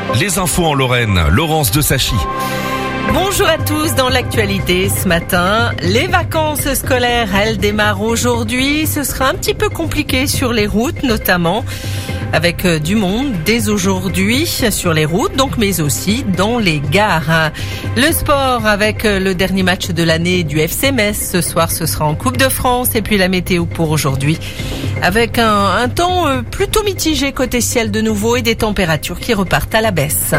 Les infos en Lorraine, Laurence de Sachy. Bonjour à tous, dans l'actualité ce matin, les vacances scolaires, elles démarrent aujourd'hui. Ce sera un petit peu compliqué sur les routes notamment, avec du monde dès aujourd'hui sur les routes, donc mais aussi dans les gares. Le sport avec le dernier match de l'année du FC Metz. Ce soir, ce sera en Coupe de France. Et puis la météo pour aujourd'hui, avec un temps plutôt mitigé côté ciel de nouveau et des températures qui repartent à la baisse.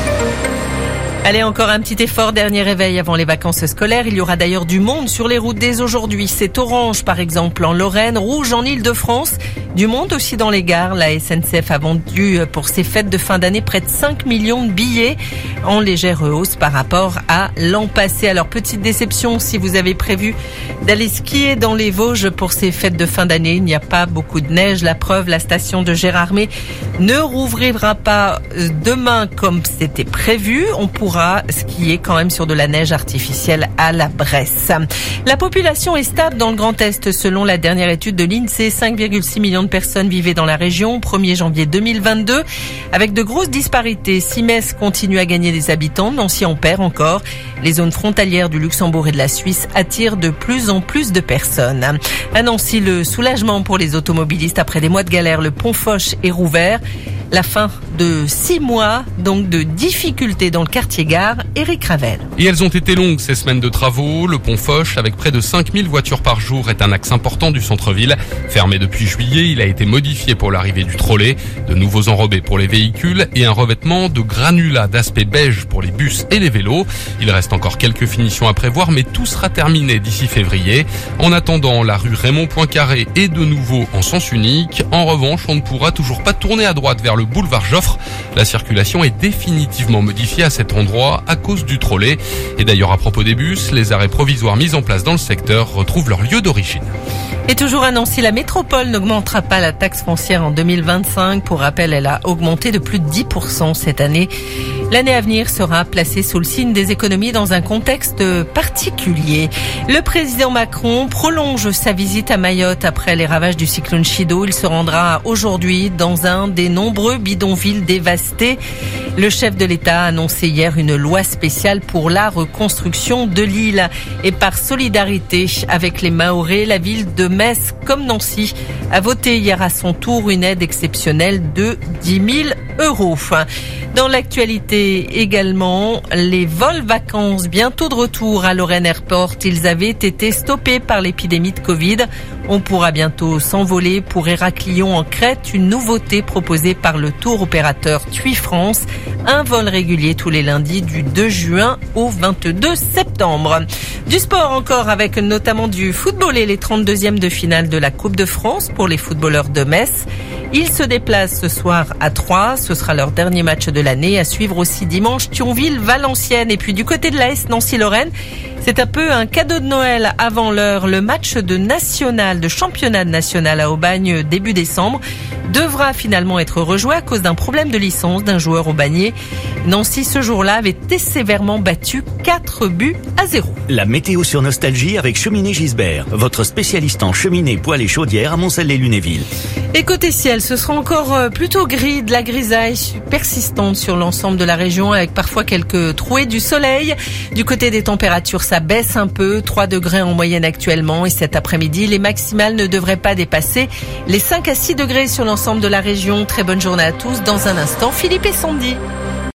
Allez, encore un petit effort, dernier réveil avant les vacances scolaires. Il y aura d'ailleurs du monde sur les routes dès aujourd'hui. C'est orange par exemple en Lorraine, rouge en Île-de-France. Du monde aussi dans les gares. La SNCF a vendu pour ses fêtes de fin d'année près de 5 millions de billets, en légère hausse par rapport à l'an passé. Alors petite déception si vous avez prévu d'aller skier dans les Vosges pour ces fêtes de fin d'année. Il n'y a pas beaucoup de neige. La preuve, la station de Gérardmer ne rouvrira pas demain comme c'était prévu. On pourra skier quand même sur de la neige artificielle à la Bresse. La population est stable dans le Grand Est selon la dernière étude de l'INSEE. 5,6 millions de personnes vivaient dans la région au 1er janvier 2022, avec de grosses disparités. Si Metz continue à gagner des habitants, Nancy en perd encore. Les zones frontalières du Luxembourg et de la Suisse attirent de plus en plus de personnes. À Nancy, le soulagement pour les automobilistes après des mois de galère. Le pont Foch est rouvert. La fin de 6 mois, donc de difficultés dans le quartier gare. Éric Ravel. Et elles ont été longues ces semaines de travaux. Le pont Foch, avec près de 5000 voitures par jour, est un axe important du centre-ville. Fermé depuis juillet, il a été modifié pour l'arrivée du trolley. De nouveaux enrobés pour les véhicules et un revêtement de granulats d'aspect beige pour les bus et les vélos. Il reste encore quelques finitions à prévoir, mais tout sera terminé d'ici février. En attendant, la rue Raymond Poincaré est de nouveau en sens unique. En revanche, on ne pourra toujours pas tourner à droite vers le boulevard Joffre. La circulation est définitivement modifiée à cet endroit à cause du trolley. Et d'ailleurs, à propos des bus, les arrêts provisoires mis en place dans le secteur retrouvent leur lieu d'origine. Et toujours à Nancy, la métropole n'augmentera pas la taxe foncière en 2025. Pour rappel, elle a augmenté de plus de 10% cette année. L'année à venir sera placée sous le signe des économies dans un contexte particulier. Le président Macron prolonge sa visite à Mayotte après les ravages du cyclone Chido. Il se rendra aujourd'hui dans un des nombreux bidonvilles dévastés. Le chef de l'État a annoncé hier une loi spéciale pour la reconstruction de l'île. Et par solidarité avec les Mahorais, la ville de Metz, comme Nancy, a voté hier à son tour une aide exceptionnelle de 10 000 euros. Dans l'actualité également, les vols vacances bientôt de retour à Lorraine Airport. Ils avaient été stoppés par l'épidémie de Covid. On pourra bientôt s'envoler pour Héraclion en Crète, une nouveauté proposée par le tour opérateur TUI France. Un vol régulier tous les lundis du 2 juin au 22 septembre. Du sport encore avec notamment du football et les 32e de finale de la Coupe de France pour les footballeurs de Metz. Ils se déplacent ce soir à Troyes. Ce sera leur dernier match de l'année. À suivre aussi dimanche Thionville-Valenciennes. Et puis du côté de l'AS Nancy-Lorraine, c'est un peu un cadeau de Noël avant l'heure. Le match de championnat national à Aubagne début décembre devra finalement être rejoué à cause d'un problème de licence d'un joueur aubagné. Nancy ce jour-là avait été sévèrement battu 4-0. La météo sur Nostalgie avec Cheminée Gisbert, votre spécialiste en cheminée, poêle et chaudière à Montcel-lès-Lunéville. Et côté ciel, ce sera encore plutôt gris, de la grisaille persistante sur l'ensemble de la région avec parfois quelques trouées du soleil. Du côté des températures, ça baisse un peu, 3 degrés en moyenne actuellement et cet après-midi, les maximales ne devraient pas dépasser les 5 à 6 degrés sur l'ensemble de la région. Très bonne journée à tous. Dans un instant, Philippe et Sandy.